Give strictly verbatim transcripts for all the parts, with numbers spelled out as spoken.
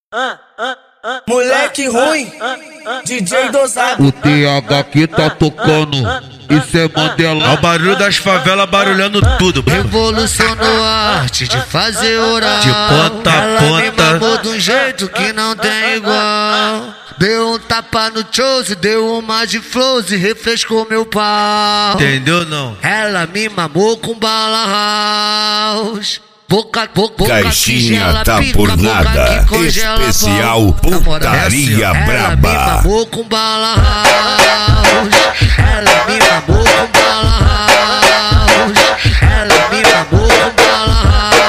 Moleque ruim, D J dosado. O T H que tá tocando, isso é Mandela. É o barulho das favelas barulhando tudo. Revolucionou a arte de fazer oral. De ponta a Ela ponta. me mamou de um jeito que não tem igual. Deu um tapa no chose, deu uma de flows e refrescou meu pau. Entendeu não? Ela me mamou com bala house. Boca, boca, boca Caixinha tá pica, por boca nada. que congela Especial pau. Na moral, Putaria ela me Braba. mamou com bala house. Ela me mamou com bala house. Ela me mamou com bala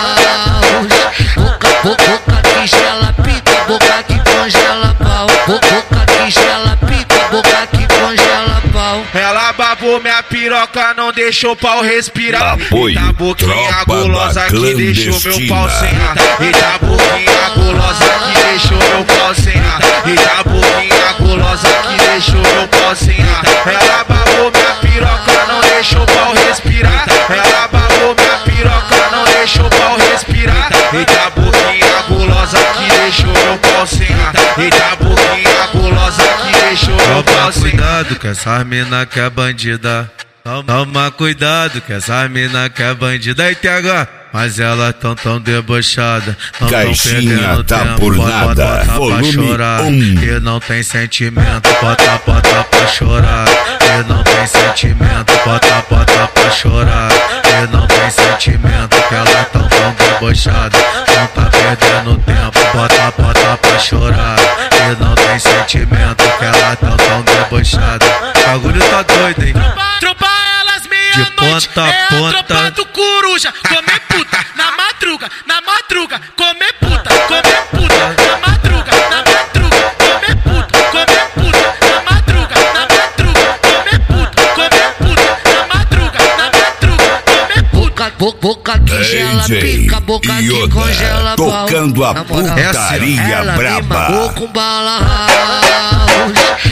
house. Boca, boca, boca que gela pica, boca que congela pau. Boca, boca que gela pica, boca que congela pau. Ela babou minha piroca, não deixou o pau respirar. Apoio, Eita boquinha tropa gulosa da que deixou meu pau clandestina. sem ar. Eita boquinha gulosa que deixou meu pau sem ar. Eita boquinha gulosa que deixou meu pau sem ar. Ela babou minha piroca, não deixou o pau respirar. Ela babou minha piroca, não deixou o pau respirar. Eita boquinha gulosa que deixou meu pau sem ar. Eita boquinha gulosa que deixou meu pau sem ar. Cuidado que essa mina que é bandida. Toma, toma cuidado que essa mina que é bandida. Aí T H, mas ela tão tão debochada. Não tão Caixinha perdendo tá tempo. por Bota, nada. bota pra Volume chorar. um. E não tem sentimento. Bota, bota pra chorar. E não tem sentimento. Bota, bota pra chorar. E não tem sentimento. Que ela tão tão debochada. Não tá perdendo tempo. Bota, bota pra chorar. E não tem sentimento. Que ela tão tão debochada. O bagulho tá doido, hein? Tropa elas De meia-noite, ponta a é a ponta. tropa do coruja. Comer puta, na madruga, na madruga. Comer puta, comer puta, na madruga, na madruga. Comer puta, comer puta, na madruga, na madruga. Comer puta, comer puta, na madruga, na madruga. Comer puta. Boca, boca, boca que gela D J pica, boca que Yoda, congela pau. tocando a Na moral, putaria ela me braba. mamou com bala house.